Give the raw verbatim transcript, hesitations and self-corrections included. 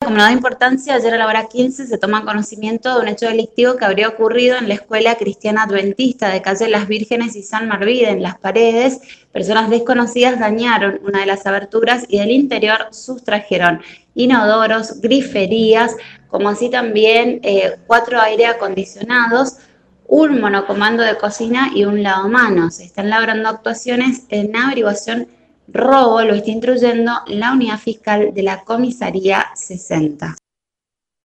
como no da importancia, ayer a la hora quince se toma conocimiento de un hecho delictivo que habría ocurrido en la Escuela Cristiana Adventista de calle Las Vírgenes y San Marvide. En Las Paredes, personas desconocidas dañaron una de las aberturas y del interior sustrajeron inodoros, griferías, como así también eh, cuatro aire acondicionados, un monocomando de cocina y un lavamanos. Se están labrando actuaciones en averiguación robo, lo está instruyendo la unidad fiscal de la comisaría sesenta.